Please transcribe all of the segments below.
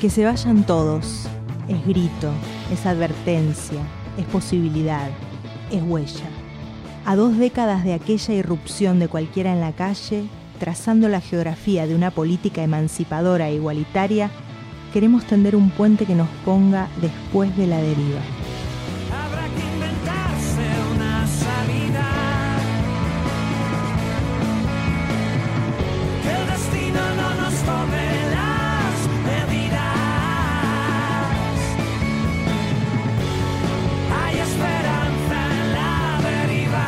Que se vayan todos, es grito, es advertencia, es posibilidad, es huella. A 2 décadas de aquella irrupción de cualquiera en la calle, trazando la geografía de una política emancipadora e igualitaria, queremos tender un puente que nos ponga después de la deriva. Habrá que inventarse una salida. Que el destino no nos tome las medidas. Hay esperanza en la deriva.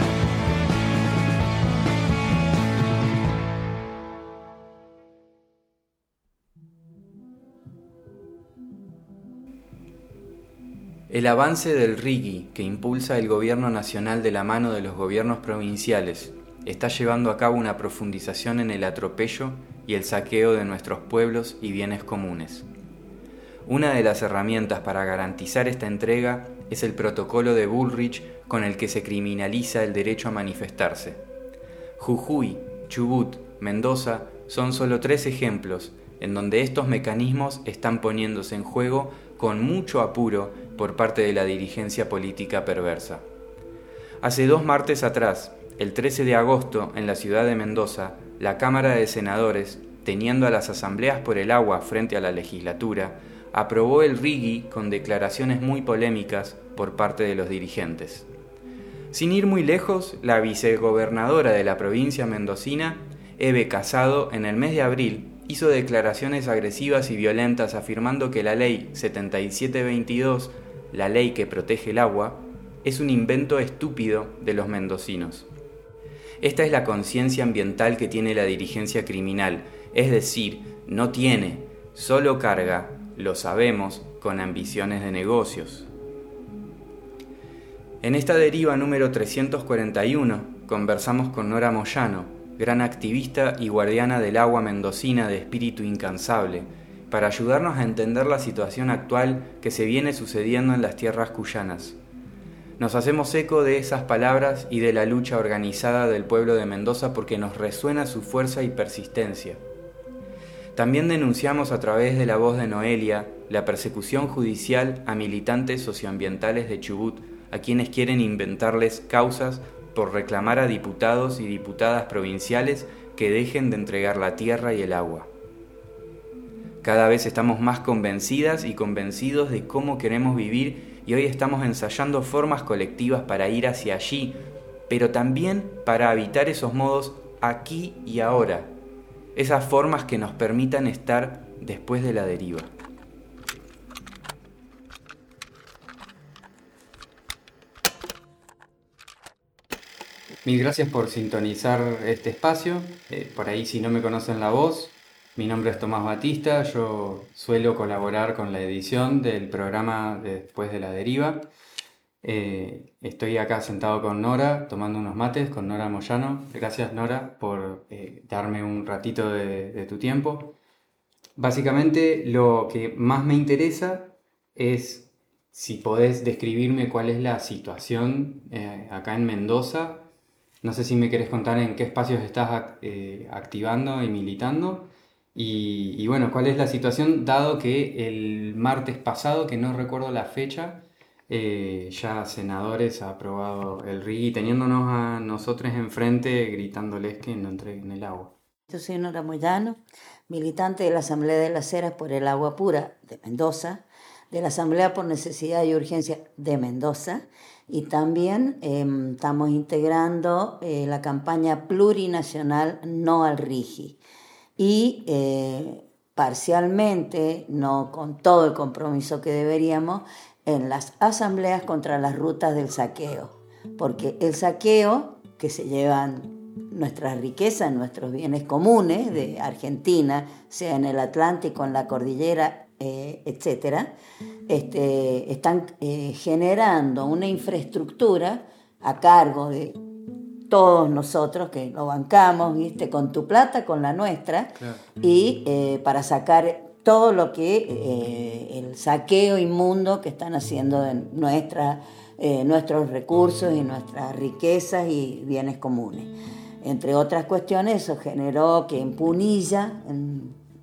El avance del RIGI que impulsa el gobierno nacional de la mano de los gobiernos provinciales está llevando a cabo una profundización en el atropello y el saqueo de nuestros pueblos y bienes comunes. Una de las herramientas para garantizar esta entrega es el protocolo de Bullrich con el que se criminaliza el derecho a manifestarse. Jujuy, Chubut, Mendoza son solo 3 ejemplos en donde estos mecanismos están poniéndose en juego con mucho apuro por parte de la dirigencia política perversa. Hace 2 martes atrás, el 13 de agosto, en la ciudad de Mendoza, la Cámara de Senadores, teniendo a las asambleas por el agua frente a la legislatura, aprobó el RIGI con declaraciones muy polémicas por parte de los dirigentes. Sin ir muy lejos, la vicegobernadora de la provincia mendocina, Eve Casado, en el mes de abril, hizo declaraciones agresivas y violentas afirmando que la ley 7722, la ley que protege el agua, es un invento estúpido de los mendocinos. Esta es la conciencia ambiental que tiene la dirigencia criminal, es decir, no tiene, solo carga, lo sabemos, con ambiciones de negocios. En esta deriva número 341 conversamos con Nora Moyano, gran activista y guardiana del agua mendocina de espíritu incansable, para ayudarnos a entender la situación actual que se viene sucediendo en las tierras cuyanas. Nos hacemos eco de esas palabras y de la lucha organizada del pueblo de Mendoza porque nos resuena su fuerza y persistencia. También denunciamos a través de la voz de Noelia la persecución judicial a militantes socioambientales de Chubut, a quienes quieren inventarles causas por reclamar a diputados y diputadas provinciales que dejen de entregar la tierra y el agua. Cada vez estamos más convencidas y convencidos de cómo queremos vivir y hoy estamos ensayando formas colectivas para ir hacia allí, pero también para habitar esos modos aquí y ahora, esas formas que nos permitan estar después de la deriva. Mil gracias por sintonizar este espacio. Por ahí, si no me conocen la voz, mi nombre es Tomás Batista. Yo suelo colaborar con la edición del programa de Después de la Deriva. Estoy acá sentado con Nora, tomando unos mates, con Nora Moyano. Gracias, Nora, por darme un ratito de tu tiempo. Básicamente, lo que más me interesa es si podés describirme cuál es la situación acá en Mendoza. No sé si me querés contar en qué espacios estás activando y militando. Y bueno, ¿cuál es la situación dado que el martes pasado, que no recuerdo la fecha, ya senadores ha aprobado el RIGI teniéndonos a nosotros enfrente gritándoles que no entreguen el agua? Yo soy Nora Moyano, militante de la Asamblea de las Heras por el Agua Pura de Mendoza, de la Asamblea por Necesidad y Urgencia de Mendoza, y también estamos integrando la campaña plurinacional No al RIGI. Y parcialmente, no con todo el compromiso que deberíamos, en las asambleas contra las rutas del saqueo. Porque el saqueo que se llevan nuestras riquezas, nuestros bienes comunes de Argentina, sea en el Atlántico, en la cordillera, etcétera, están generando una infraestructura a cargo de todos nosotros que lo bancamos, ¿viste? Con tu plata, con la nuestra, claro. Y para sacar todo lo que el saqueo inmundo que están haciendo de nuestros recursos y nuestras riquezas y bienes comunes. Entre otras cuestiones, eso generó que en Punilla,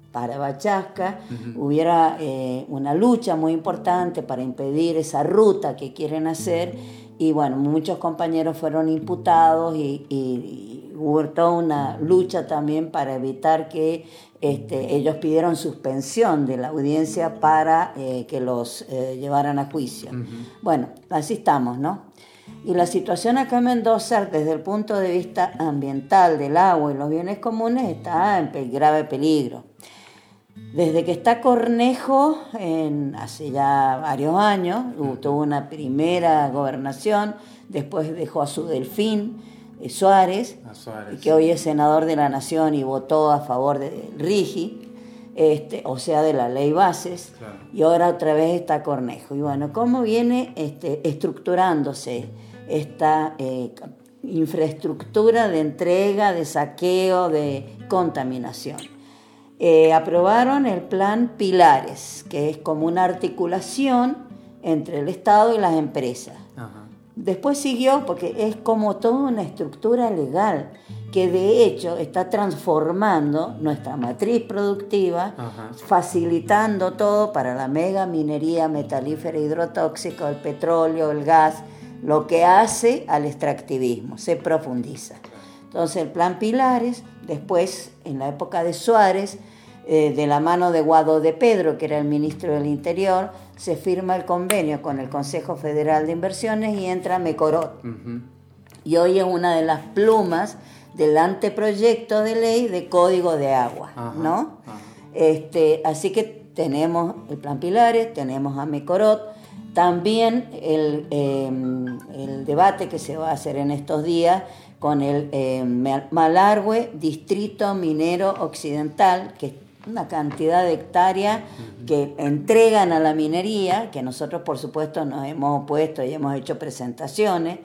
para Bachasca, hubiera una lucha muy importante para impedir esa ruta que quieren hacer, y bueno, muchos compañeros fueron imputados y hubo toda una lucha también para evitar que ellos pidieron suspensión de la audiencia para que los llevaran a juicio. Bueno, así estamos, ¿no? Y la situación acá en Mendoza, desde el punto de vista ambiental, del agua y los bienes comunes, está en grave peligro. Desde que está Cornejo, hace ya varios años, tuvo una primera gobernación, después dejó a su delfín, Suárez, que hoy es senador de la Nación y votó a favor del RIGI, o sea, de la ley bases, claro. Y ahora otra vez está Cornejo. Y bueno, ¿cómo viene estructurándose esta infraestructura de entrega, de saqueo, de contaminación? Aprobaron el plan Pilares, que es como una articulación entre el Estado y las empresas. Ajá. Después siguió, porque es como toda una estructura legal que de hecho está transformando nuestra matriz productiva, ajá, facilitando todo para la mega minería metalífera hidrotóxica, el petróleo, el gas, lo que hace al extractivismo, se profundiza. Entonces el plan Pilares, después en la época de Suárez, de la mano de Guado de Pedro, que era el ministro del Interior, se firma el convenio con el Consejo Federal de Inversiones y entra Mecorot. Uh-huh. Y hoy es una de las plumas del anteproyecto de ley de Código de Agua, ajá, ¿no? Ajá. Así que tenemos el plan Pilares, tenemos a Mecorot, también el debate que se va a hacer en estos días con el Malargüe, Distrito Minero Occidental, que es una cantidad de hectáreas que entregan a la minería, que nosotros por supuesto nos hemos opuesto y hemos hecho presentaciones,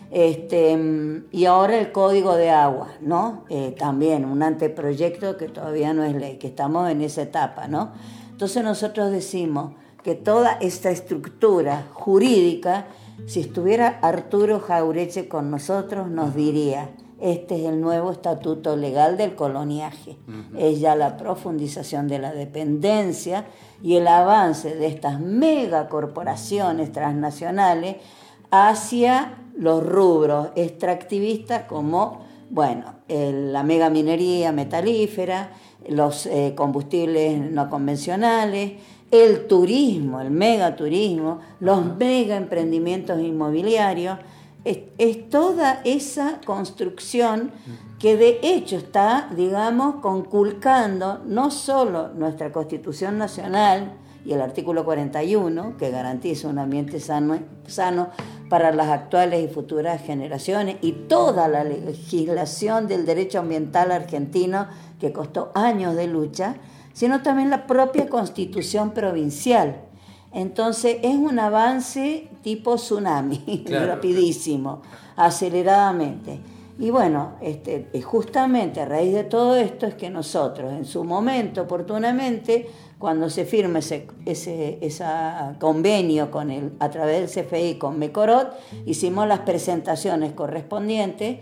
y ahora el Código de Agua, ¿no? También un anteproyecto que todavía no es ley, que estamos en esa etapa, ¿no? Entonces nosotros decimos que toda esta estructura jurídica, si estuviera Arturo Jaureche con nosotros, nos diría: este es el nuevo estatuto legal del coloniaje. Uh-huh. Es ya la profundización de la dependencia y el avance de estas megacorporaciones transnacionales hacia los rubros extractivistas como, bueno, la megaminería metalífera, los combustibles no convencionales, el turismo, el megaturismo, los megaemprendimientos inmobiliarios. Es toda esa construcción que de hecho está, digamos, conculcando no solo nuestra Constitución Nacional y el artículo 41, que garantiza un ambiente sano para las actuales y futuras generaciones, y toda la legislación del derecho ambiental argentino, que costó años de lucha, sino también la propia Constitución provincial. Entonces es un avance tipo tsunami, claro, rapidísimo, aceleradamente. Y bueno, justamente a raíz de todo esto es que nosotros en su momento, oportunamente, cuando se firme ese convenio a través del CFI con Mecorot, hicimos las presentaciones correspondientes,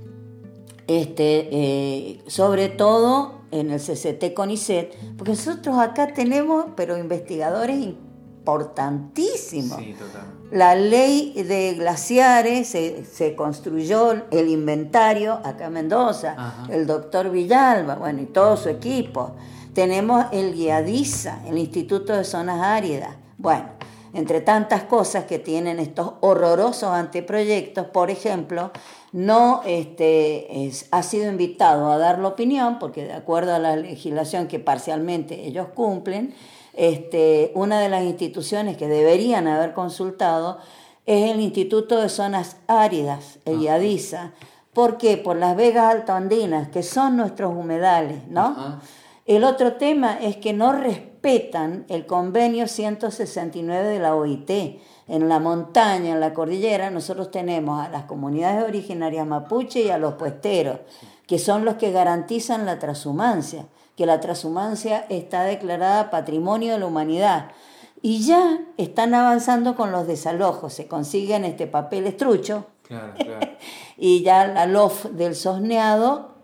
sobre todo en el CCT CONICET, porque nosotros acá tenemos, pero investigadores importantísimos. Sí, total. La ley de glaciares, se construyó el inventario acá en Mendoza, ajá, el doctor Villalba, bueno, y todo su equipo. Tenemos el GIADISA, el Instituto de Zonas Áridas. Bueno, entre tantas cosas que tienen estos horrorosos anteproyectos, por ejemplo, no ha sido invitado a dar la opinión, porque de acuerdo a la legislación que parcialmente ellos cumplen, una de las instituciones que deberían haber consultado es el Instituto de Zonas Áridas, el IADISA. ¿Por qué? Por las vegas altoandinas, que son nuestros humedales, ¿no? Ajá. El otro tema es que no respetan el convenio 169 de la OIT. En la montaña, en la cordillera, nosotros tenemos a las comunidades originarias mapuche y a los puesteros, que son los que garantizan la transhumancia, que la transhumancia está declarada Patrimonio de la Humanidad. Y ya están avanzando con los desalojos, se consiguen papel estrucho, claro. Y ya la LOF del sosneado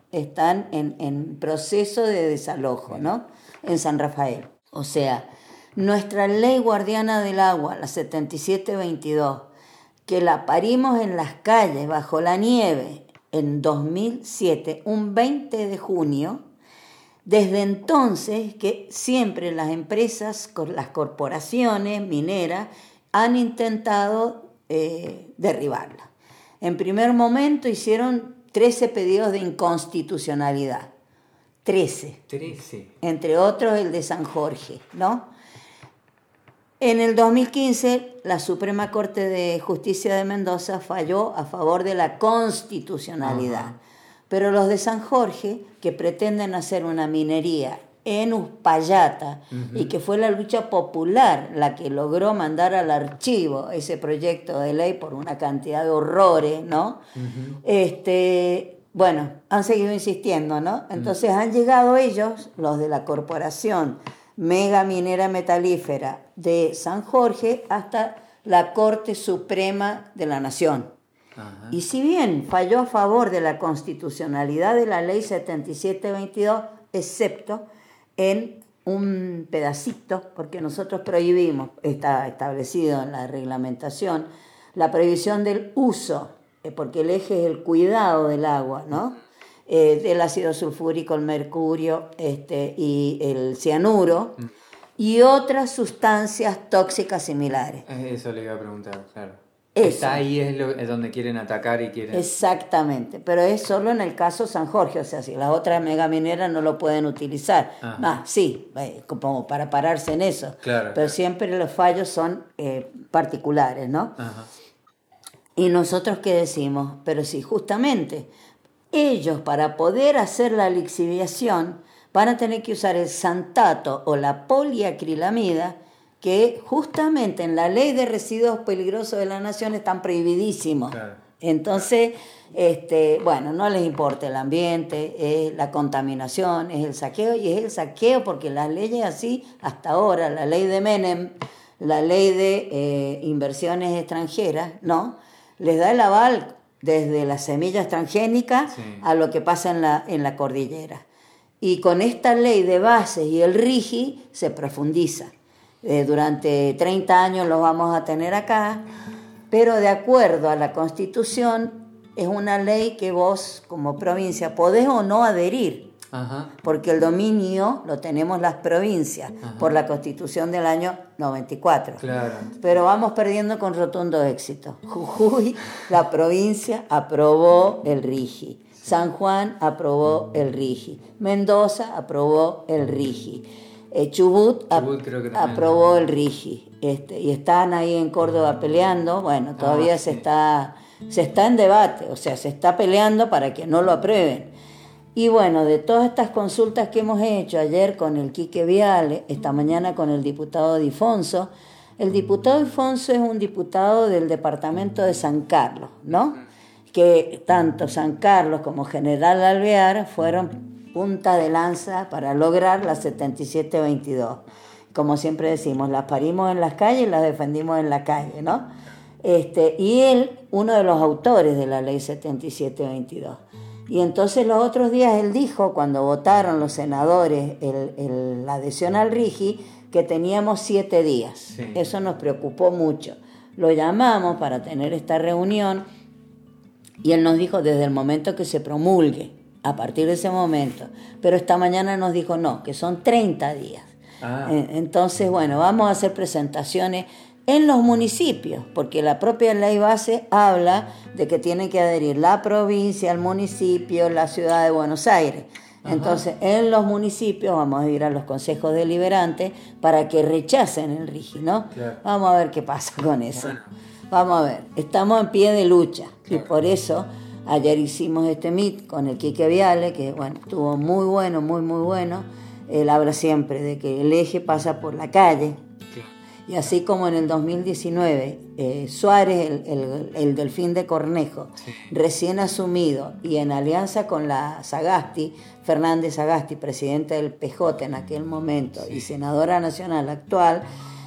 están en proceso de desalojo, ¿no? En San Rafael. O sea, nuestra ley guardiana del agua, la 7722, que la parimos en las calles bajo la nieve en 2007, un 20 de junio, desde entonces que siempre las empresas, las corporaciones mineras han intentado derribarla. En primer momento hicieron 13 pedidos de inconstitucionalidad. 13. Entre otros el de San Jorge, ¿no? En el 2015, la Suprema Corte de Justicia de Mendoza falló a favor de la constitucionalidad. Ajá. Pero los de San Jorge, que pretenden hacer una minería en Uspallata, y que fue la lucha popular la que logró mandar al archivo ese proyecto de ley por una cantidad de horrores, ¿no? Bueno, han seguido insistiendo, ¿no? Entonces han llegado ellos, los de la corporación Mega Minera Metalífera de San Jorge, hasta la Corte Suprema de la Nación. Ajá. Y si bien falló a favor de la constitucionalidad de la Ley 7722, excepto en un pedacito, porque nosotros prohibimos, está establecido en la reglamentación, la prohibición del uso, porque el eje es el cuidado del agua, ¿no? Del ácido sulfúrico, el mercurio y el cianuro, y otras sustancias tóxicas similares. Eso le iba a preguntar, claro. Eso. Está ahí, es donde quieren atacar y quieren... Exactamente, pero es solo en el caso San Jorge, o sea, si las otras megamineras no lo pueden utilizar. Sí, como para pararse en eso, claro, pero siempre los fallos son particulares, ¿no? Ajá. Y nosotros, ¿qué decimos? Pero sí, justamente... Ellos, para poder hacer la lixiviación, van a tener que usar el santato o la poliacrilamida, que justamente en la Ley de Residuos Peligrosos de la Nación están prohibidísimos. Claro. Entonces, bueno, no les importa el ambiente, es la contaminación, es el saqueo, y es el saqueo porque las leyes así, hasta ahora, la ley de Menem, la ley de inversiones extranjeras, ¿no? Les da el aval desde las semillas transgénicas a lo que pasa en la cordillera. Y con esta ley de bases y el RIGI se profundiza. Durante 30 años lo vamos a tener acá, pero de acuerdo a la Constitución es una ley que vos como provincia podés o no adherir. Ajá. Porque el dominio lo tenemos las provincias. Ajá. Por la Constitución del año 94. Claro. Pero vamos perdiendo con rotundo éxito. Jujuy, la provincia, aprobó el RIGI. San Juan aprobó el RIGI. Mendoza aprobó el RIGI. Chubut aprobó el RIGI. Y están ahí en Córdoba peleando. Bueno, todavía se está en debate, o sea, se está peleando para que no lo aprueben. Y bueno, de todas estas consultas que hemos hecho, ayer con el Quique Viale, esta mañana con el diputado Difonso, el diputado Difonso es un diputado del departamento de San Carlos, ¿no? Que tanto San Carlos como General Alvear fueron punta de lanza para lograr la 7722. Como siempre decimos, las parimos en las calles y las defendimos en la calle, ¿no? Y él, uno de los autores de la ley 7722. Y entonces los otros días él dijo, cuando votaron los senadores la adhesión al RIGI, que teníamos 7 días. Sí. Eso nos preocupó mucho. Lo llamamos para tener esta reunión y él nos dijo desde el momento que se promulgue, a partir de ese momento. Pero esta mañana nos dijo no, que son 30 días. Entonces, bueno, vamos a hacer presentaciones en los municipios, porque la propia ley base habla de que tiene que adherir la provincia, el municipio, la ciudad de Buenos Aires. Ajá. Entonces, en los municipios vamos a ir a los consejos deliberantes para que rechacen el RIGI, ¿no? Claro. Vamos a ver qué pasa con eso. Bueno. Vamos a ver, estamos en pie de lucha, claro. Y por eso ayer hicimos este meet con el Quique Viale, que bueno, estuvo muy bueno, muy bueno. Él habla siempre de que el eje pasa por la calle. Y así como en el 2019, Suárez, el Delfín de Cornejo, sí, recién asumido, y en alianza con la Sagasti, Fernández Sagasti, presidenta del PJ en aquel momento, sí, y senadora nacional actual,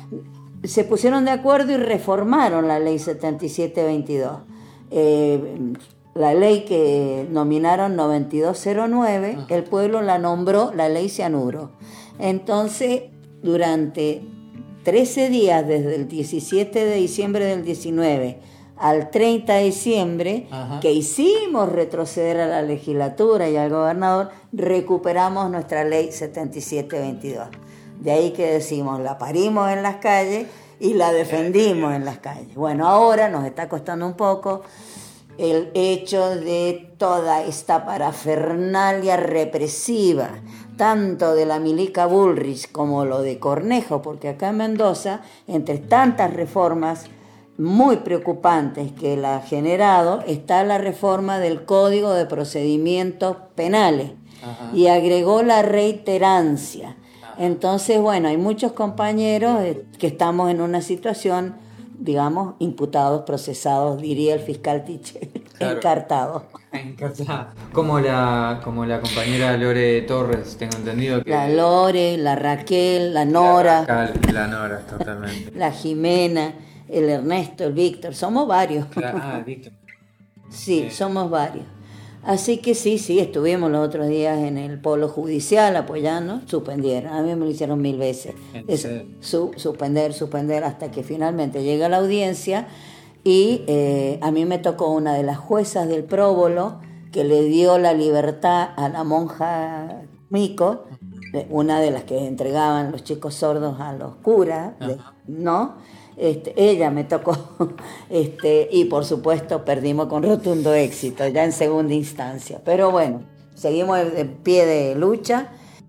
se pusieron de acuerdo y reformaron la ley 7722. la ley que nominaron 9209, el pueblo la nombró la ley Cianuro. Entonces, durante 13 días, desde el 17 de diciembre del 19 al 30 de diciembre, que hicimos retroceder a la legislatura y al gobernador, recuperamos nuestra ley 7722. De ahí que decimos, la parimos en las calles y la defendimos en las calles. Bueno, ahora nos está costando un poco el hecho de toda esta parafernalia represiva, tanto de la milica Bullrich como lo de Cornejo, porque acá en Mendoza, entre tantas reformas muy preocupantes que él ha generado, está la reforma del Código de Procedimientos Penales. Y agregó la reiterancia. Entonces, bueno, hay muchos compañeros que estamos en una situación, digamos, imputados, procesados, diría el fiscal Tiche, claro. Encartados. Como la compañera Lore Torres, tengo entendido que... La Lore, la Raquel, la Nora. La Nora, totalmente. La Jimena, el Ernesto, el Víctor, somos varios. Víctor. Sí, somos varios. Así que sí, estuvimos los otros días en el polo judicial apoyando, suspendieron, a mí me lo hicieron 1000 veces, suspender hasta que finalmente llega la audiencia y a mí me tocó una de las juezas del próbolo que le dio la libertad a la monja Mico, una de las que entregaban los chicos sordos a los curas, ¿no? Ella me tocó, y por supuesto perdimos con rotundo éxito, ya en segunda instancia. Pero bueno, seguimos en pie de lucha.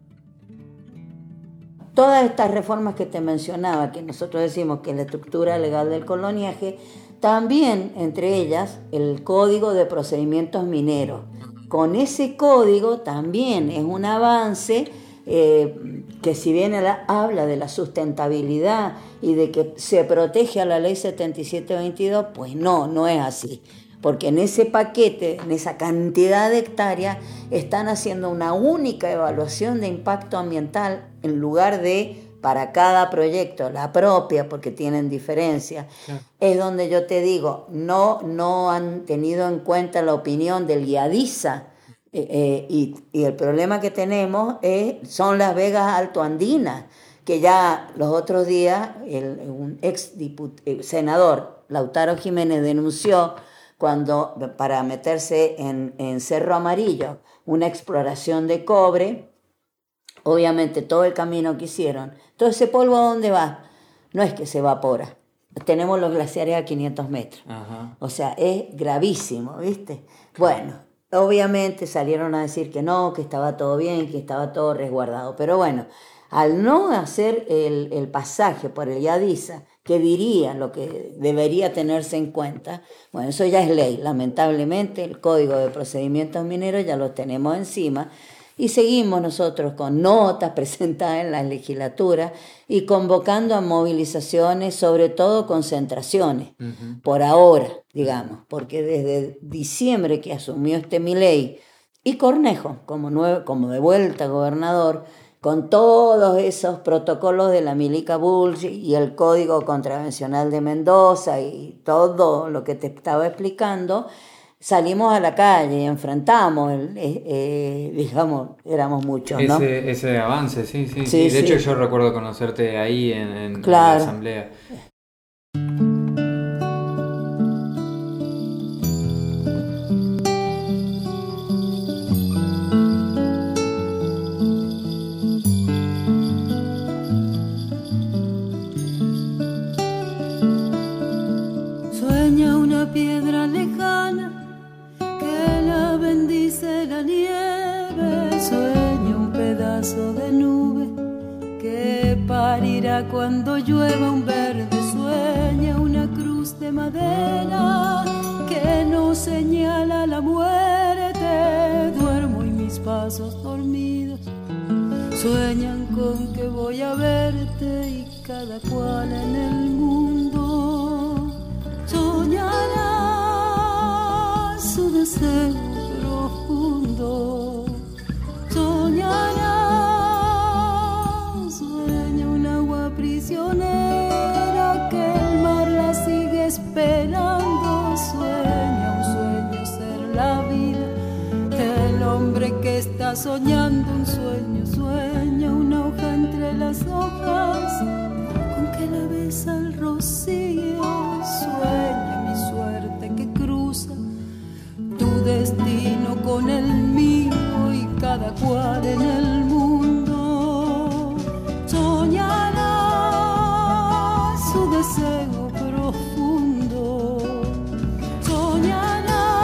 Todas estas reformas que te mencionaba, que nosotros decimos que es la estructura legal del coloniaje, también entre ellas el Código de Procedimientos Mineros. Con ese código también es un avance que si bien habla de la sustentabilidad y de que se protege a la ley 7722, pues no es así. Porque en ese paquete, en esa cantidad de hectáreas, están haciendo una única evaluación de impacto ambiental en lugar de para cada proyecto, la propia, porque tienen diferencias. Sí. Es donde yo te digo, no han tenido en cuenta la opinión del IADISA, y el problema que tenemos son las vegas altoandinas, que ya los otros días un senador, Lautaro Jiménez, denunció para meterse en Cerro Amarillo, una exploración de cobre. Obviamente todo el camino que hicieron, todo ese polvo, ¿a dónde va? No es que se evapora. Tenemos los glaciares a 500 metros. O sea, es gravísimo, ¿viste? Bueno, obviamente salieron a decir que no, que estaba todo bien, que estaba todo resguardado. Pero bueno, al no hacer el pasaje por el IADISA, que diría lo que debería tenerse en cuenta, bueno, eso ya es ley. Lamentablemente, el Código de Procedimientos Mineros ya lo tenemos encima. Y seguimos nosotros con notas presentadas en la legislatura y convocando a movilizaciones, sobre todo concentraciones, por ahora, digamos, porque desde diciembre que asumió Milei y Cornejo como de vuelta gobernador, con todos esos protocolos de la milica Bullrich y el Código Contravencional de Mendoza y todo lo que te estaba explicando, salimos a la calle y enfrentamos, digamos, éramos muchos, ¿no? Ese avance, sí. De hecho, yo recuerdo conocerte ahí en la asamblea. Sueña una piedra lejana que la bendice la nieve, sueña un pedazo de nube que parirá cuando llueva un verde, sueña una cruz de madera que nos señala la muerte, duermo y mis pasos dormidos sueñan con que voy a verte y cada cual en el mundo soñará su deseo profundo, soñará, sueña un agua prisionera que el mar la sigue esperando, sueña un sueño ser está soñando un sueño, sueña una hoja entre las hojas, con que la besa el rocío, sueña mi suerte que cruza tu destino con el mío y cada cual en el mundo soñará su deseo profundo, soñará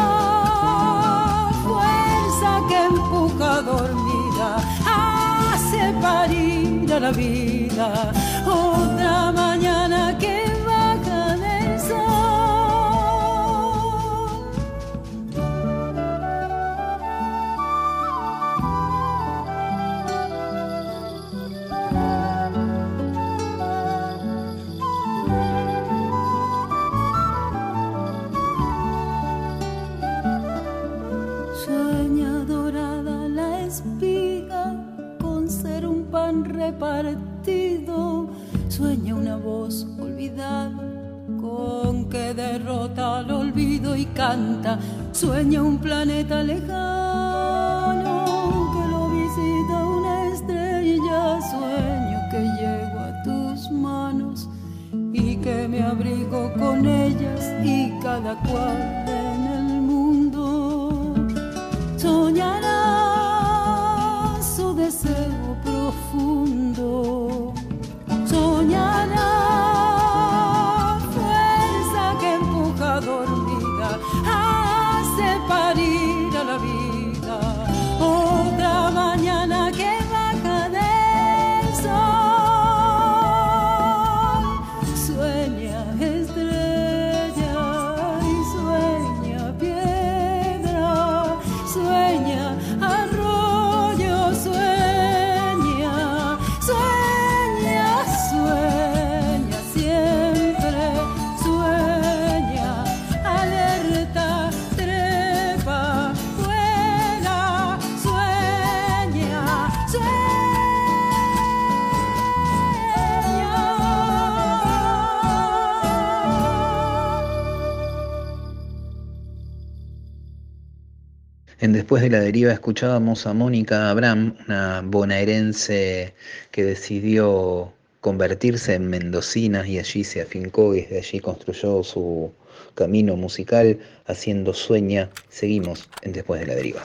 fuerza que empuja dormida, hace parir a la vida, otra mañana que baja del sol. Sueña dorada la espiga con ser un pan repartido, sueña una voz olvidada con que derrota al olvido y canta, sueña un planeta lejano que lo visita una estrella, sueño que llego a tus manos y que me abrigo con ellas y cada cual en el mundo soñará su deseo profundo, soñará fuerza que empuja dormida, hace parir a la vida, otra mañana que baja del sol, sueña estrella y sueña piedra, sueña arroyo, sueña, sueña, sueña siempre, sueña, alerta, trepa, vuela, sueña, sueña. En Después de la Deriva escuchábamos a Mónica Abraham, una bonaerense que decidió convertirse en mendocina y allí se afincó y desde allí construyó su camino musical haciendo Sueña. Seguimos en Después de la Deriva.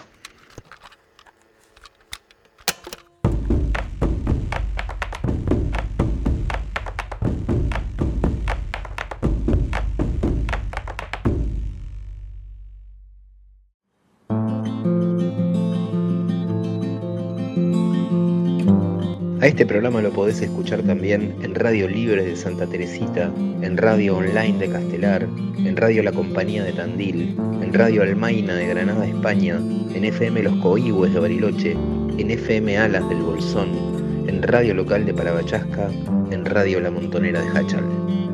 A este programa lo podés escuchar también en Radio Libre de Santa Teresita, en Radio Online de Castelar, en Radio La Compañía de Tandil, en Radio Almaina de Granada, España, en FM Los Coihües de Bariloche, en FM Alas del Bolsón, en Radio Local de Parabachasca, en Radio La Montonera de Hachal.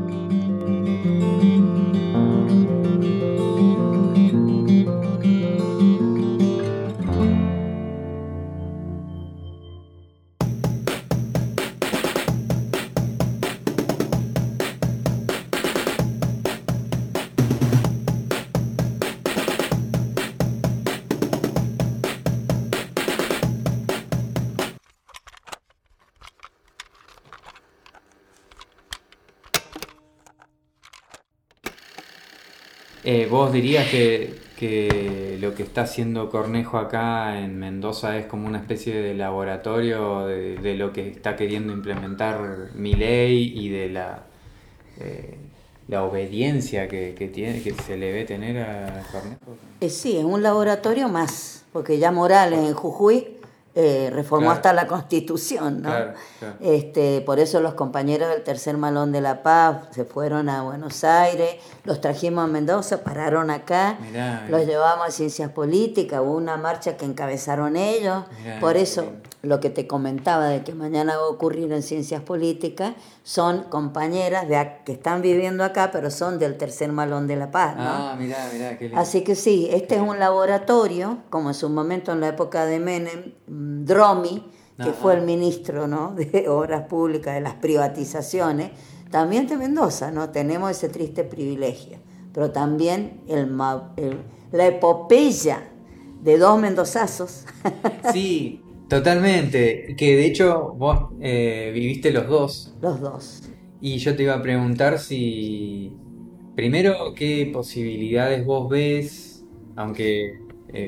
¿Vos dirías que lo que está haciendo Cornejo acá en Mendoza es como una especie de laboratorio de lo que está queriendo implementar Milei y de la obediencia que se le ve tener a Cornejo? Sí, es un laboratorio más, porque ya Morales en Jujuy reformó Claro. hasta la Constitución, ¿no? Claro, claro. Por eso los compañeros del Tercer Malón de la Paz se fueron a Buenos Aires, los trajimos a Mendoza, pararon acá, Mirá, los llevamos a Ciencias Políticas, hubo una marcha que encabezaron ellos, Mirá, por eso lo que te comentaba de que mañana va a ocurrir en Ciencias Políticas son compañeras que están viviendo acá, pero son del Tercer Malón de la Paz, ¿no? Ah, mirá, qué lindo. Así que sí, este es un laboratorio, como en su momento en la época de Menem, Dromi, que fue el ministro, ¿no?, de Obras Públicas, de las privatizaciones, también de Mendoza, ¿no? Tenemos ese triste privilegio, pero también la epopeya de 2 mendozazos. Sí, totalmente. Que de hecho vos viviste los dos. Los dos. Y yo te iba a preguntar si, primero, qué posibilidades vos ves, aunque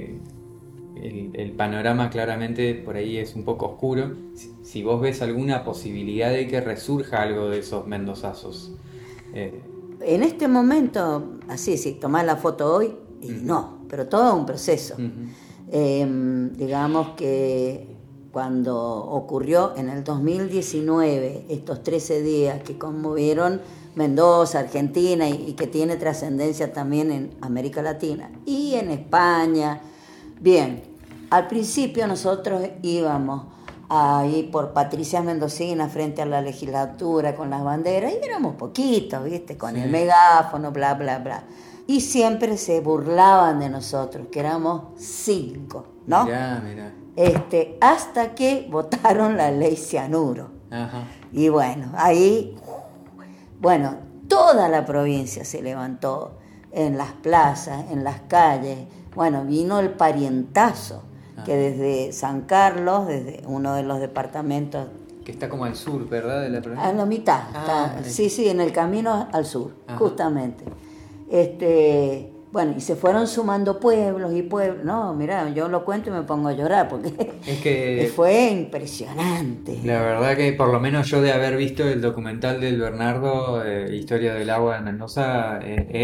el panorama claramente por ahí es un poco oscuro, si vos ves alguna posibilidad de que resurja algo de esos mendozazos. En este momento, así, si tomás la foto hoy, y no, pero todo es un proceso. Digamos que cuando ocurrió en el 2019 estos 13 días que conmovieron Mendoza, Argentina, y que tiene trascendencia también en América Latina y en España. Bien, al principio nosotros íbamos ahí por Patricia Mendocina frente a la legislatura con las banderas y éramos poquitos, ¿viste? Con el megáfono, bla, bla, bla. Y siempre se burlaban de nosotros, que éramos 5, ¿no? Mirá. Hasta que votaron la ley Cianuro. Ajá. Y bueno, ahí, toda la provincia se levantó, en las plazas, en las calles. Bueno, vino el parientazo, que desde San Carlos, desde uno de los departamentos... Que está como al sur, ¿verdad? De la provincia. A la mitad, sí, en el camino al sur, justamente. Bueno, y se fueron sumando pueblos y pueblos. No, mirá, yo lo cuento y me pongo a llorar porque es que fue impresionante. La verdad que por lo menos yo de haber visto el documental del Bernardo, Historia del agua de Mendoza,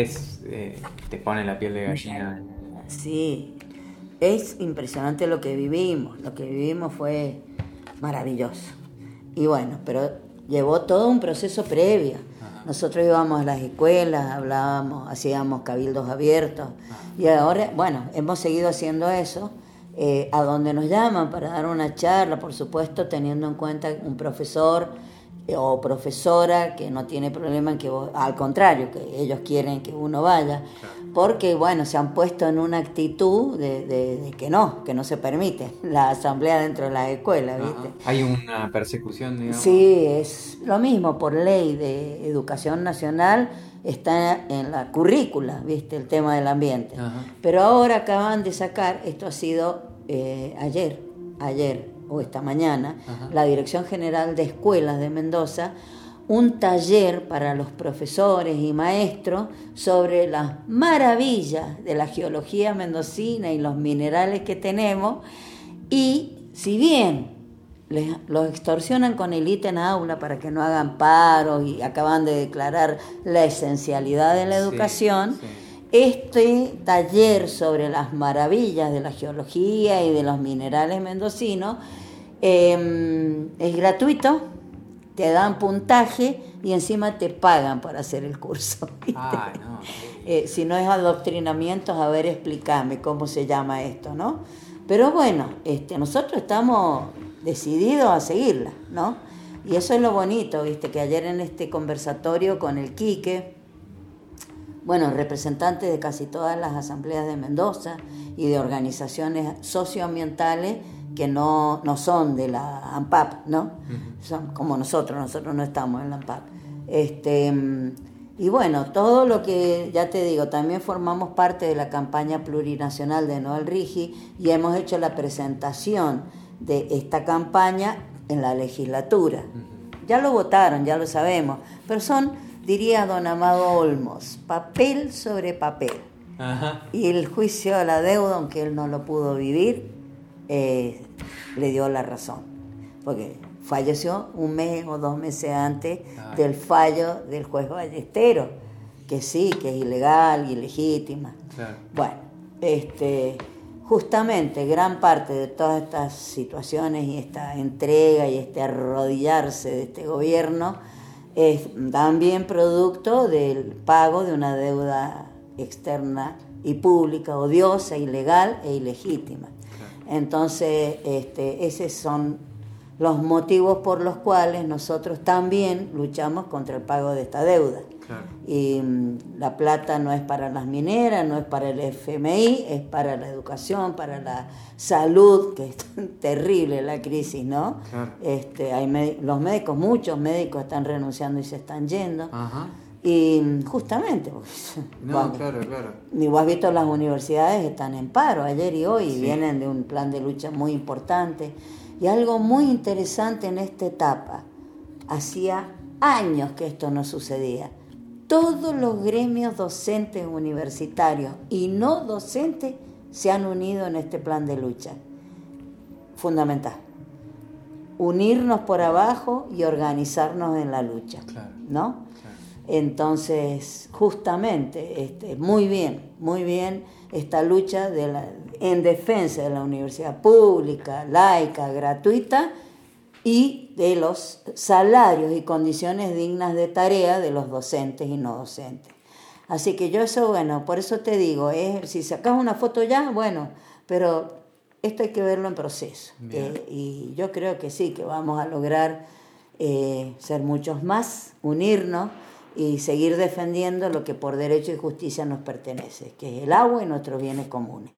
te pone la piel de gallina. Sí, es impresionante lo que vivimos. Lo que vivimos fue maravilloso. Y bueno, pero llevó todo un proceso previo. Nosotros íbamos a las escuelas, hablábamos, hacíamos cabildos abiertos y ahora, hemos seguido haciendo eso, a donde nos llaman para dar una charla, por supuesto, teniendo en cuenta un profesor o profesora que no tiene problema en que vos, al contrario, que ellos quieren que uno vaya, porque, se han puesto en una actitud de que no se permite la asamblea dentro de las escuelas, ¿viste? Hay una persecución, digamos. Sí, es lo mismo, por ley de educación nacional está en la currícula, ¿viste? El tema del ambiente. Pero ahora acaban de sacar, esto ha sido ayer o esta mañana, la Dirección General de Escuelas de Mendoza, un taller para los profesores y maestros sobre las maravillas de la geología mendocina y los minerales que tenemos, y si bien los extorsionan con el ítem aula para que no hagan paros y acaban de declarar la esencialidad de la educación, este taller sobre las maravillas de la geología y de los minerales mendocinos es gratuito, te dan puntaje y encima te pagan por hacer el curso. Si no es adoctrinamiento, a ver, explícame cómo se llama esto, ¿no? Pero nosotros estamos decididos a seguirla, ¿no? Y eso es lo bonito, ¿viste? Que ayer en este conversatorio con el Quique, representantes de casi todas las asambleas de Mendoza y de organizaciones socioambientales que no son de la ANPAP, ¿no? Son como nosotros no estamos en la ANPAP. Y todo lo que, ya te digo, también formamos parte de la campaña plurinacional de No al RIGI y hemos hecho la presentación de esta campaña en la legislatura. Ya lo votaron, ya lo sabemos, pero son, diría don Amado Olmos, papel sobre papel. Y el juicio a la deuda, aunque él no lo pudo vivir, le dio la razón, porque falleció 1 mes o 2 meses antes del fallo del juez Ballesteros, que sí, que es ilegal, ilegítima. Justamente gran parte de todas estas situaciones y esta entrega y este arrodillarse de este gobierno es también producto del pago de una deuda externa y pública, odiosa, ilegal e ilegítima. Entonces, esos son los motivos por los cuales nosotros también luchamos contra el pago de esta deuda. Y la plata no es para las mineras, no es para el FMI, es para la educación, para la salud, que es terrible la crisis, ¿no? Hay los médicos, muchos médicos están renunciando y se están yendo. Y justamente, Claro. Y vos has visto, las universidades están en paro ayer y hoy, Sí. y vienen de un plan de lucha muy importante. Y algo muy interesante en esta etapa, hacía años que esto no sucedía. Todos los gremios docentes universitarios y no docentes se han unido en este plan de lucha. Fundamental. Unirnos por abajo y organizarnos en la lucha, Claro. ¿no? Claro. Entonces, justamente, muy bien esta lucha en defensa de la universidad pública, laica, gratuita, y de los salarios y condiciones dignas de tarea de los docentes y no docentes. Así que yo eso, por eso te digo, si sacas una foto ya, pero esto hay que verlo en proceso. Y yo creo que sí, que vamos a lograr ser muchos más, unirnos y seguir defendiendo lo que por derecho y justicia nos pertenece, que es el agua y nuestros bienes comunes.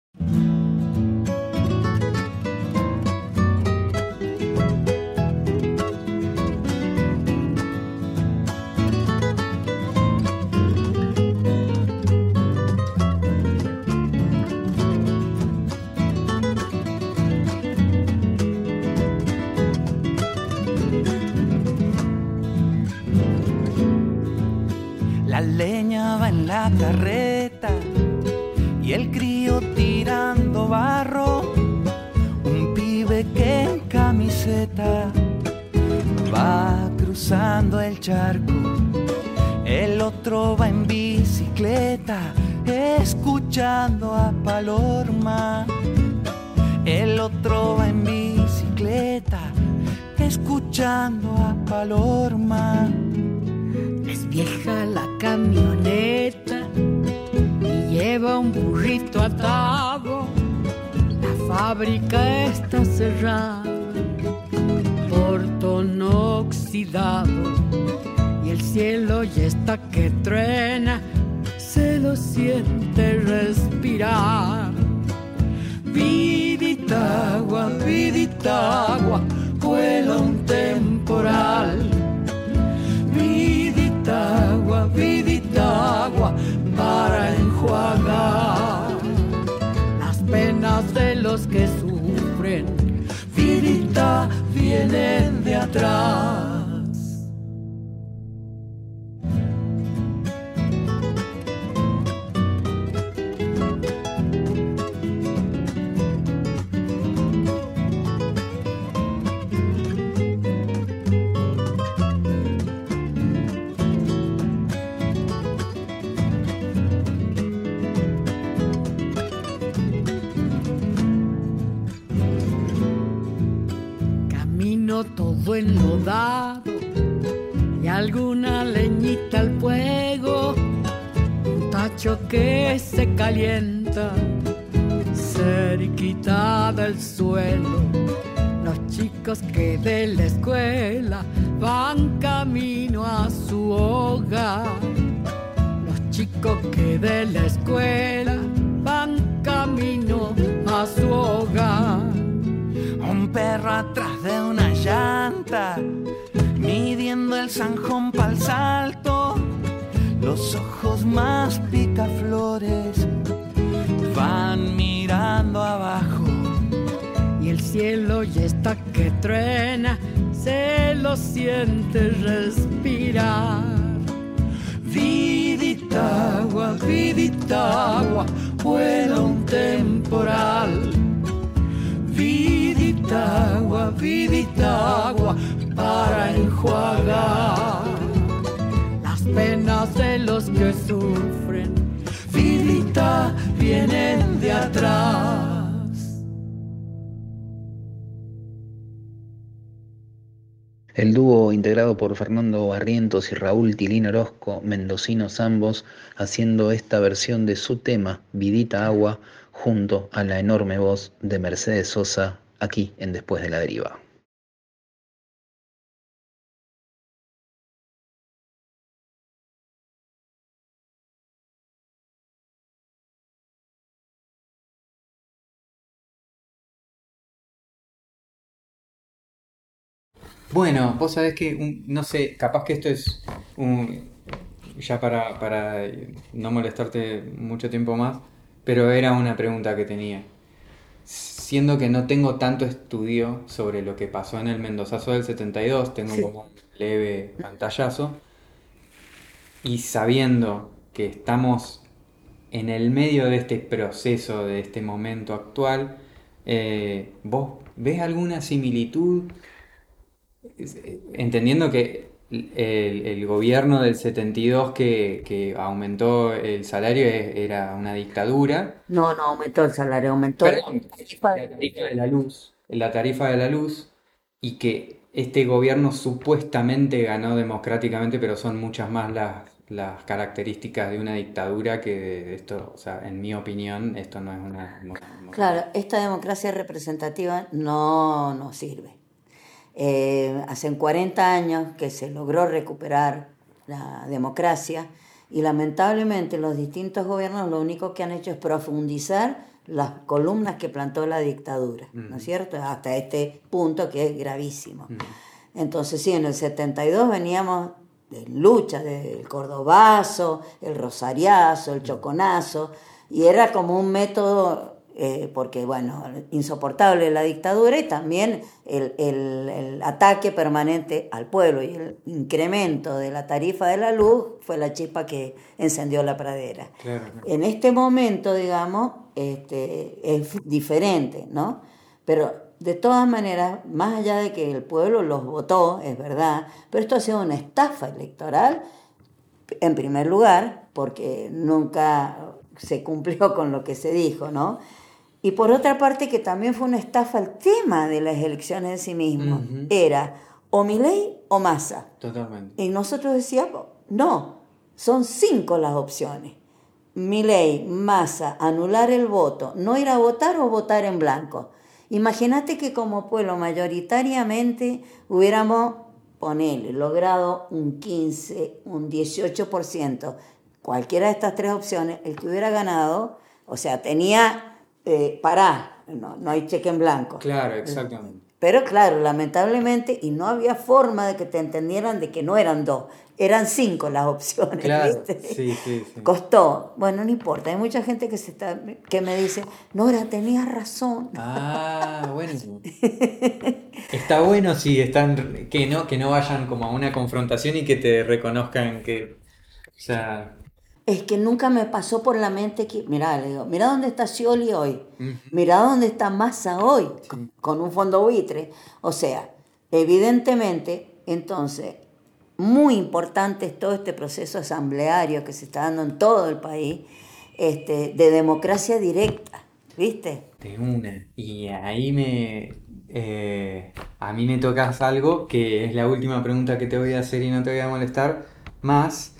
La leña va en la carreta y el crío tirando barro. Un pibe que en camiseta va cruzando el charco. El otro va en bicicleta escuchando a Palorma. El otro va en bicicleta escuchando a Palorma. Es vieja la camioneta y lleva un burrito atado. La fábrica está cerrada, portón oxidado, y el cielo ya está que truena, se lo siente respirar. Viditagua, viditagua, vuela un temporal. Viditagua, viditagua, para enjuagar las penas de los que sufren. Vidita, vienen de atrás. Todo enlodado y alguna leñita al fuego, un tacho que se calienta cerquita del suelo. Los chicos que de la escuela van camino a su hogar. Los chicos que de la escuela van camino a su hogar. Un perro atrás de una llanta, midiendo el zanjón pa'l salto. Los ojos más picaflores van mirando abajo. Y el cielo ya está que truena, se lo siente respirar. Viditagua, viditagua, vuela un temporal. Viditagua, viditagua, para enjuagar las penas de los que sufren. Vidita, vienen de atrás. El dúo integrado por Fernando Barrientos y Raúl Tilín Orozco, mendocinos ambos, haciendo esta versión de su tema, Vidita Agua, junto a la enorme voz de Mercedes Sosa, aquí en Después de la Deriva. Bueno, vos sabés que, no sé, capaz que esto es ya para no molestarte mucho tiempo más, pero era una pregunta que tenía. Siendo que no tengo tanto estudio sobre lo que pasó en el Mendozazo del 72, tengo como un leve pantallazo, y sabiendo que estamos en el medio de este proceso, de este momento actual, ¿vos ves alguna similitud? Entendiendo que el gobierno del 72 que aumentó el salario era una dictadura. No aumentó el salario, aumentó la tarifa de la luz. La tarifa de la luz, y que este gobierno supuestamente ganó democráticamente, pero son muchas más las características de una dictadura que de esto, o sea, en mi opinión, esto no es una... Claro, esta democracia representativa no sirve. Hace 40 años que se logró recuperar la democracia y lamentablemente los distintos gobiernos lo único que han hecho es profundizar las columnas que plantó la dictadura, ¿no es cierto? Hasta este punto que es gravísimo. Entonces sí, en el 72 veníamos de lucha, del cordobazo, el rosariazo, el choconazo, y era como un método... porque bueno, insoportable la dictadura y también el ataque permanente al pueblo, y el incremento de la tarifa de la luz fue la chispa que encendió la pradera. Claro. En este momento, digamos, es diferente, ¿no? Pero de todas maneras, más allá de que el pueblo los votó, es verdad, pero esto ha sido una estafa electoral, en primer lugar, porque nunca se cumplió con lo que se dijo, ¿no? Y por otra parte que también fue una estafa el tema de las elecciones en sí mismo. Era o Milei o Massa. Totalmente. Y nosotros decíamos, no, son 5 las opciones. Milei, Massa, anular el voto, no ir a votar o votar en blanco. Imagínate que como pueblo mayoritariamente hubiéramos, logrado un 15, un 18%. Cualquiera de estas 3 opciones, el que hubiera ganado, o sea, tenía... no hay cheque en blanco. Claro, exactamente. Pero claro, lamentablemente, y no había forma de que te entendieran de que no eran 2, eran 5 las opciones, claro, ¿viste? Sí. Costó. Bueno, no importa, hay mucha gente que me dice, Nora, tenías razón. Bueno. Está bueno si están, que no vayan como a una confrontación y que te reconozcan que, o sea... Es que nunca me pasó por la mente que, mirá dónde está Scioli hoy, mirá dónde está Massa hoy, con un fondo buitre. O sea, evidentemente, entonces, muy importante es todo este proceso asambleario que se está dando en todo el país, de democracia directa, ¿viste? De una. Y ahí a mí me tocas algo que es la última pregunta que te voy a hacer y no te voy a molestar más.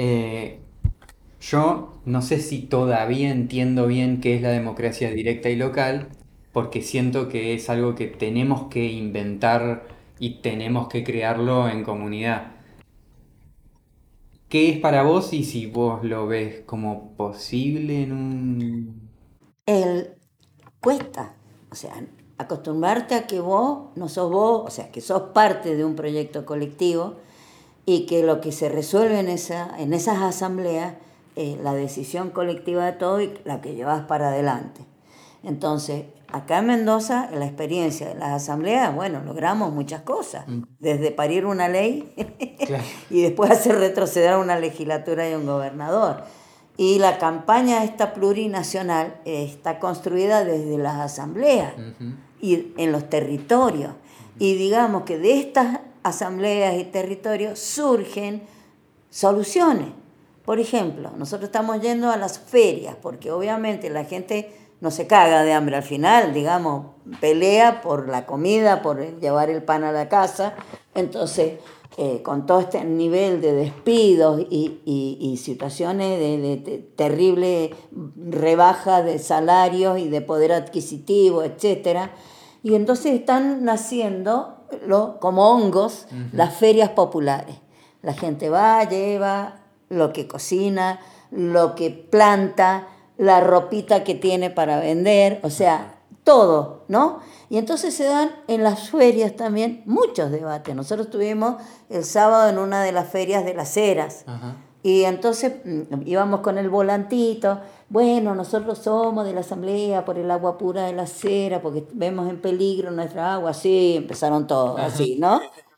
Yo no sé si todavía entiendo bien qué es la democracia directa y local, porque siento que es algo que tenemos que inventar y tenemos que crearlo en comunidad. ¿Qué es para vos y si vos lo ves como posible en un...? Cuesta, o sea, acostumbrarte a que vos no sos vos, o sea, que sos parte de un proyecto colectivo y que lo que se resuelve en esas asambleas la decisión colectiva de todo y la que llevas para adelante. Entonces, acá en Mendoza, la experiencia de las asambleas, bueno, logramos muchas cosas, desde parir una ley claro. Y después hacer retroceder a una legislatura y a un gobernador. Y la campaña esta plurinacional está construida desde las asambleas y en los territorios. Y digamos que de estas asambleas y territorios surgen soluciones. Por ejemplo, nosotros estamos yendo a las ferias, porque obviamente la gente no se caga de hambre al final, digamos, pelea por la comida, por llevar el pan a la casa. Entonces, con todo este nivel de despidos y situaciones de terrible rebaja de salarios y de poder adquisitivo, etcétera, y entonces están naciendo como hongos las ferias populares. La gente va, lleva lo que cocina, lo que planta, la ropita que tiene para vender, o sea, todo, ¿no? Y entonces se dan en las ferias también muchos debates. Nosotros estuvimos el sábado en una de las ferias de Las Heras, Y entonces íbamos con el volantito, bueno, nosotros somos de la Asamblea por el agua pura de la acera, porque vemos en peligro nuestra agua, así empezaron todos, así, ¿no?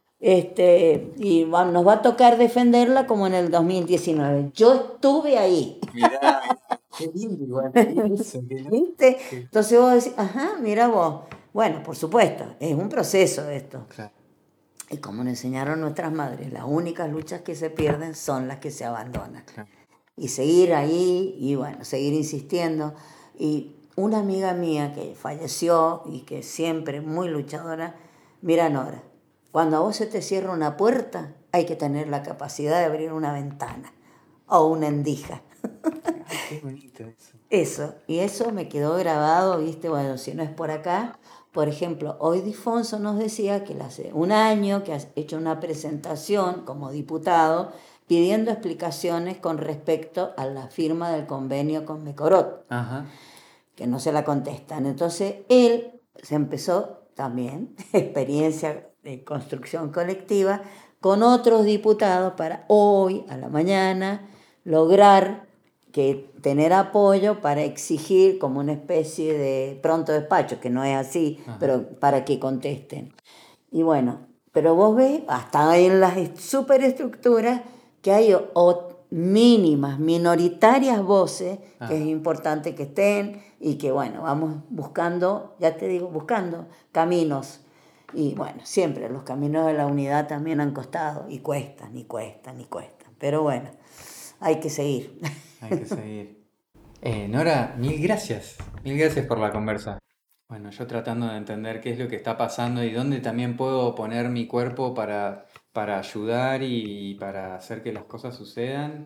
Y bueno, nos va a tocar defenderla como en el 2019. Yo estuve ahí. Mirá, qué lindo igual. Eso, ¿Viste? Entonces vos decís, ajá, mira vos. Bueno, por supuesto, es un proceso esto. Claro. Y como nos enseñaron nuestras madres, las únicas luchas que se pierden son las que se abandonan. Claro. Y seguir ahí, y bueno, seguir insistiendo. Y una amiga mía que falleció y que siempre muy luchadora, mira Nora, cuando a vos se te cierra una puerta, hay que tener la capacidad de abrir una ventana o una endija. Ay, qué bonito eso. Eso, y eso me quedó grabado, ¿viste? Bueno, si no es por acá. Por ejemplo, hoy Difonso nos decía que hace un año que ha hecho una presentación como diputado pidiendo explicaciones con respecto a la firma del convenio con Mecorot, Ajá. que no se la contestan. Entonces él se empezó también, experiencia de construcción colectiva, con otros diputados para hoy, a la mañana, lograr tener apoyo para exigir como una especie de pronto despacho, que no es así, Ajá. pero para que contesten. Y bueno, pero vos ves, hasta en las superestructuras, que hay mínimas, minoritarias voces, que es importante que estén, y que bueno, vamos buscando, ya te digo, buscando caminos. Y bueno, siempre los caminos de la unidad también han costado, y cuestan, y cuestan, y cuestan. Pero bueno, hay que seguir. Hay que seguir. Nora, mil gracias. Mil gracias por la conversa. Bueno, yo tratando de entender qué es lo que está pasando y dónde también puedo poner mi cuerpo para ayudar y para hacer que las cosas sucedan.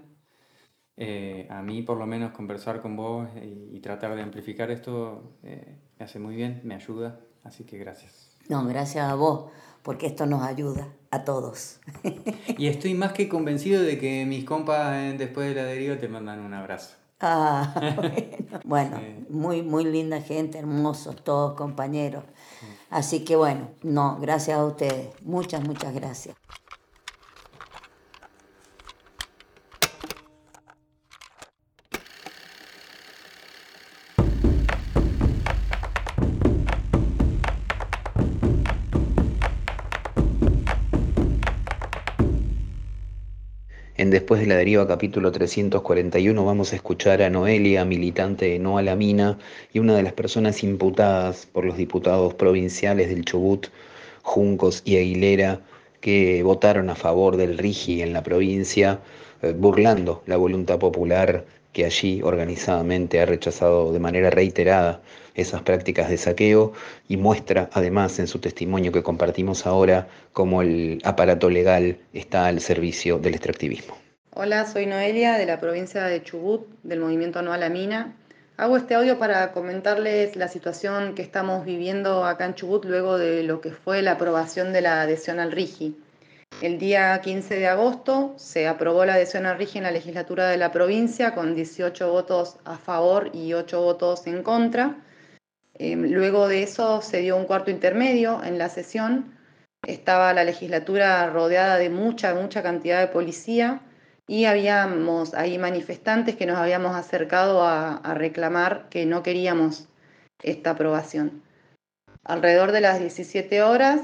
A mí, por lo menos, conversar con vos y tratar de amplificar esto me hace muy bien, me ayuda. Así que gracias. No, gracias a vos, porque esto nos ayuda a todos. Y estoy más que convencido de que mis compas después de la deriva te mandan un abrazo. Bueno, Sí. muy, muy linda gente, hermosos todos compañeros. Así que bueno, no, gracias a ustedes. Muchas, muchas gracias. En Después de la Deriva, capítulo 341, vamos a escuchar a Noelia, militante de No a la Mina y una de las personas imputadas por los diputados provinciales del Chubut, Juncos y Aguilera, que votaron a favor del RIGI en la provincia, burlando la voluntad popular que allí organizadamente ha rechazado de manera reiterada esas prácticas de saqueo, y muestra además en su testimonio que compartimos ahora cómo el aparato legal está al servicio del extractivismo. Hola, soy Noelia de la provincia de Chubut, del movimiento No a la Mina. Hago este audio para comentarles la situación que estamos viviendo acá en Chubut luego de lo que fue la aprobación de la adhesión al RIGI. El día 15 de agosto se aprobó la adhesión al RIGI en la legislatura de la provincia con 18 votos a favor y 8 votos en contra. Luego de eso se dio un cuarto intermedio en la sesión. Estaba la legislatura rodeada de mucha cantidad de policía y habíamos ahí manifestantes que nos habíamos acercado a reclamar que no queríamos esta aprobación. Alrededor de las 17 horas,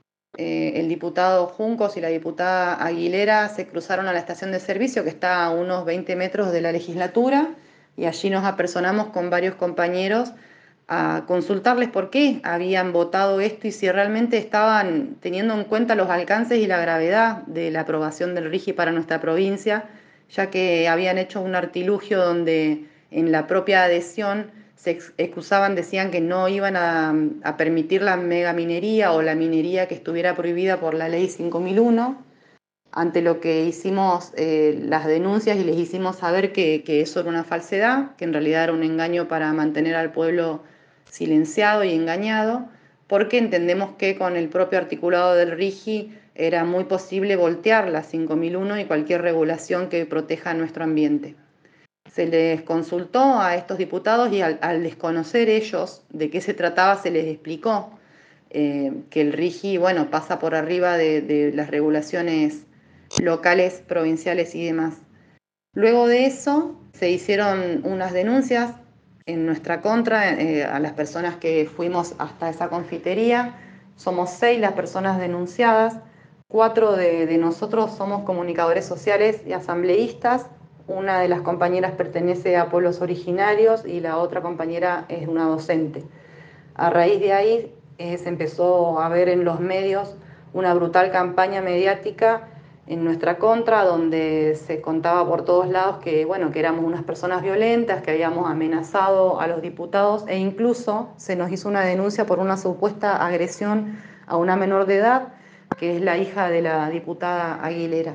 el diputado Juncos y la diputada Aguilera se cruzaron a la estación de servicio que está a unos 20 metros de la legislatura, y allí nos apersonamos con varios compañeros a consultarles por qué habían votado esto y si realmente estaban teniendo en cuenta los alcances y la gravedad de la aprobación del RIGI para nuestra provincia, ya que habían hecho un artilugio donde en la propia adhesión se excusaban, decían que no iban a permitir la megaminería o la minería que estuviera prohibida por la ley 5001, ante lo que hicimos las denuncias y les hicimos saber que eso era una falsedad, que en realidad era un engaño para mantener al pueblo silenciado y engañado, porque entendemos que con el propio articulado del RIGI era muy posible voltear la 5001 y cualquier regulación que proteja nuestro ambiente. Se les consultó a estos diputados y al desconocer ellos de qué se trataba, se les explicó que el RIGI, bueno, pasa por arriba de las regulaciones locales, provinciales y demás. Luego de eso se hicieron unas denuncias en nuestra contra a las personas que fuimos hasta esa confitería. Somos 6 las personas denunciadas, 4 de nosotros somos comunicadores sociales y asambleístas. Una de las compañeras pertenece a pueblos originarios y la otra compañera es una docente. A raíz de ahí se empezó a ver en los medios una brutal campaña mediática en nuestra contra, donde se contaba por todos lados que éramos unas personas violentas, que habíamos amenazado a los diputados, e incluso se nos hizo una denuncia por una supuesta agresión a una menor de edad, que es la hija de la diputada Aguilera.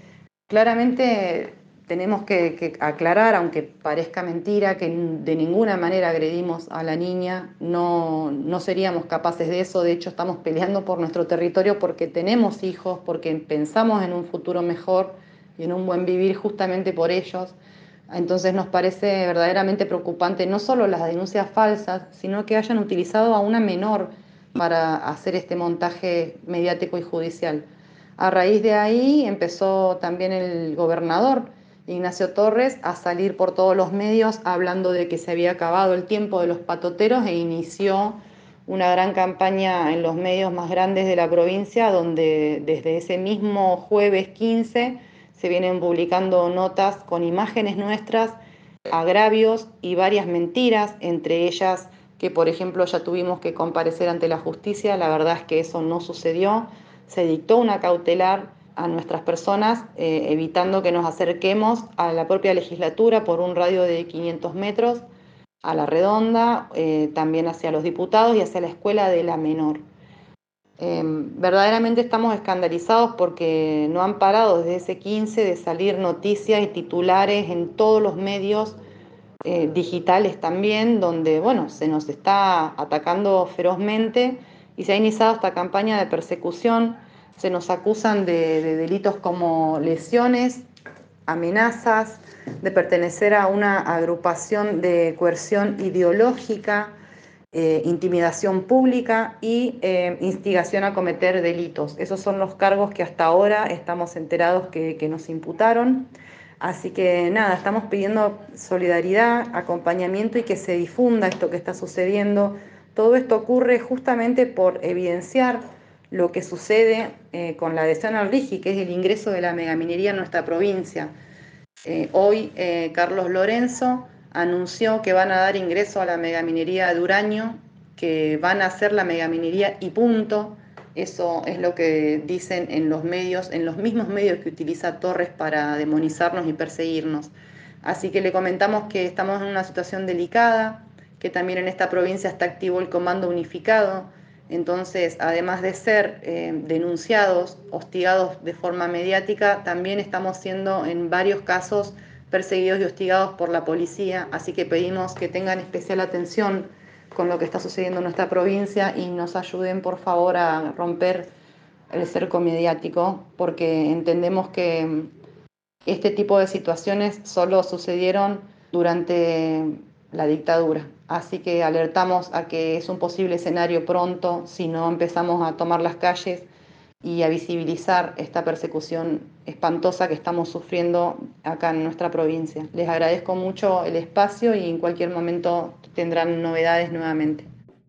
Claramente tenemos que aclarar, aunque parezca mentira, que de ninguna manera agredimos a la niña, no seríamos capaces de eso. De hecho, estamos peleando por nuestro territorio porque tenemos hijos, porque pensamos en un futuro mejor y en un buen vivir justamente por ellos. Entonces nos parece verdaderamente preocupante no solo las denuncias falsas, sino que hayan utilizado a una menor para hacer este montaje mediático y judicial. A raíz de ahí empezó también el gobernador Ignacio Torres a salir por todos los medios hablando de que se había acabado el tiempo de los patoteros e inició una gran campaña en los medios más grandes de la provincia, donde desde ese mismo jueves 15 se vienen publicando notas con imágenes nuestras, agravios y varias mentiras, entre ellas que, por ejemplo, ya tuvimos que comparecer ante la justicia. La verdad es que eso no sucedió. Se dictó una cautelar a nuestras personas, evitando que nos acerquemos a la propia legislatura por un radio de 500 metros, a la redonda, también hacia los diputados y hacia la escuela de la menor. Verdaderamente estamos escandalizados porque no han parado desde ese 15 de salir noticias y titulares en todos los medios digitales también, donde se nos está atacando ferozmente y se ha iniciado esta campaña de persecución. Se nos acusan de delitos como lesiones, amenazas, de pertenecer a una agrupación de coerción ideológica, intimidación pública y instigación a cometer delitos. Esos son los cargos que hasta ahora estamos enterados que nos imputaron. Así que nada, estamos pidiendo solidaridad, acompañamiento y que se difunda esto que está sucediendo. Todo esto ocurre justamente por evidenciar lo que sucede con la adhesión al RIGI, que es el ingreso de la megaminería en nuestra provincia. Hoy Carlos Lorenzo anunció que van a dar ingreso a la megaminería de uranio, que van a hacer la megaminería y punto. Eso es lo que dicen en los medios, en los mismos medios que utiliza Torres para demonizarnos y perseguirnos. Así que le comentamos que estamos en una situación delicada, que también en esta provincia está activo el Comando Unificado. Entonces, además de ser denunciados, hostigados de forma mediática, también estamos siendo en varios casos perseguidos y hostigados por la policía. Así que pedimos que tengan especial atención con lo que está sucediendo en nuestra provincia y nos ayuden, por favor, a romper el cerco mediático, porque entendemos que este tipo de situaciones solo sucedieron durante la dictadura. Así que alertamos a que es un posible escenario pronto si no empezamos a tomar las calles y a visibilizar esta persecución espantosa que estamos sufriendo acá en nuestra provincia. Les agradezco mucho el espacio y en cualquier momento tendrán novedades nuevamente.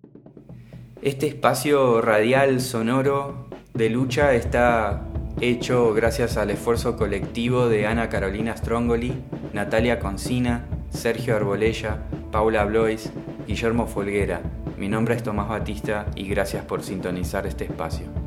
Este espacio radial sonoro de lucha está hecho gracias al esfuerzo colectivo de Ana Carolina Strongoli, Natalia Concina, Sergio Arbolella, Paula Blois, Guillermo Folguera. Mi nombre es Tomás Batista y gracias por sintonizar este espacio.